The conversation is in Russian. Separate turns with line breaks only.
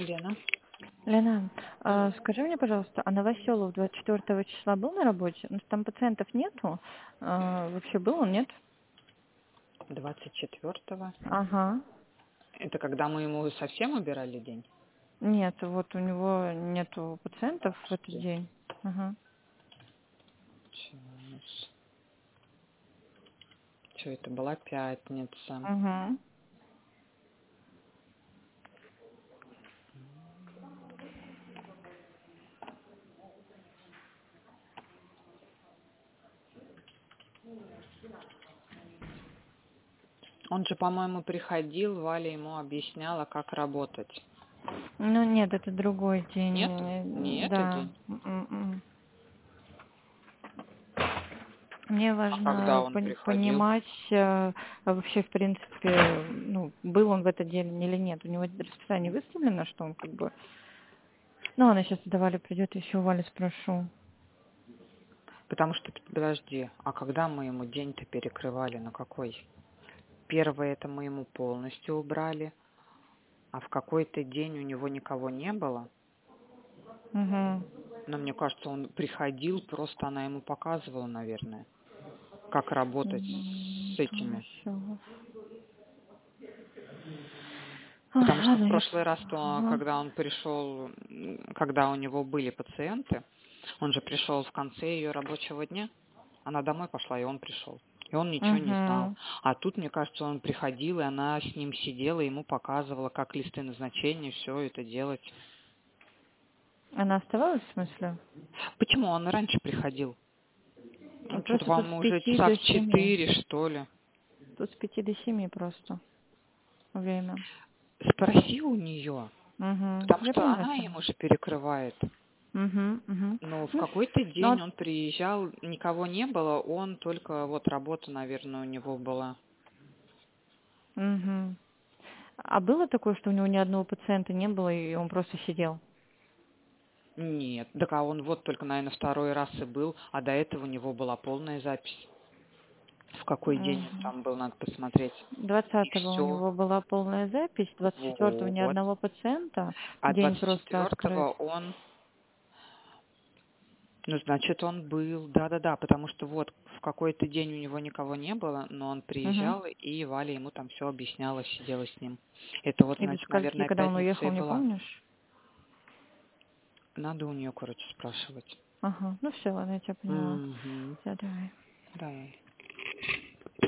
Лена.
Лена, скажи мне, пожалуйста, а Новоселов 24 числа был на работе? Ну, там пациентов нету. Вообще был он, нет?
24-го.
Ага.
Это когда мы ему совсем убирали день?
Нет, вот у него нету пациентов в этот
Подожди.
день. Ага.
Что это была пятница?
Угу.
Он же, по-моему, приходил, Валя ему объясняла, как работать.
Ну, нет, это другой день.
Нет? Не этот
Да.
день?
Мне
А когда
важно
он приходил?
понимать вообще, в принципе, ну, был он в этот день или нет. У него расписание выставлено, что он как бы... Ну, она сейчас до Вали придет, еще у Вали спрошу.
Потому что, подожди, а когда мы ему день-то перекрывали, на какой? Первое это мы ему полностью убрали, а в какой-то день у него никого не было.
Угу.
Но мне кажется, он приходил, просто она ему показывала, наверное, как работать с этими.
Хорошо.
Потому что в
Ладно, я...
прошлый раз,
Ага.
когда он пришел, когда у него были пациенты, он же пришел в конце ее рабочего дня, она домой пошла, и он пришел. И он ничего не знал.
Угу.
А тут, мне кажется, он приходил, и она с ним сидела, ему показывала, как листы назначения, все это делать.
Она оставалась, в смысле?
Почему он раньше приходил? Он что-то,
Просто тут с
по-моему, уже
пяти
часа
до
в
семи.
4, что ли.
Тут с 5 до 7 просто время.
Спроси у нее,
Угу.
потому
Я
что
понимаю,
она
что...
ему же перекрывает.
Угу, угу.
Но в
Ну,
какой-то
ну,
день он приезжал, никого не было, он только вот работа, наверное, у него была.
угу. А было такое, что у него ни одного пациента не было, и он просто сидел?
Нет, так а он вот только, наверное, второй раз и был, а до этого у него была полная запись. В какой день он
Угу.
там был, надо посмотреть. И
20-го у
все.
него была полная запись, 24-го ни
Вот.
одного пациента,
А
день просто открыт.
24-го он, ну, значит, он был, да-да-да, потому что вот в какой-то день у него никого не было, но он
Угу.
приезжал, и Валя ему там все объясняла, сидела с ним. Это вот,
И до
значит,
скольки,
наверное,
когда он
пятница и
уехал, не
была.
помнишь?
Надо у нее, короче, спрашивать.
Ага, ну все, ладно, я тебя поняла.
Угу.
Все, давай.
Давай.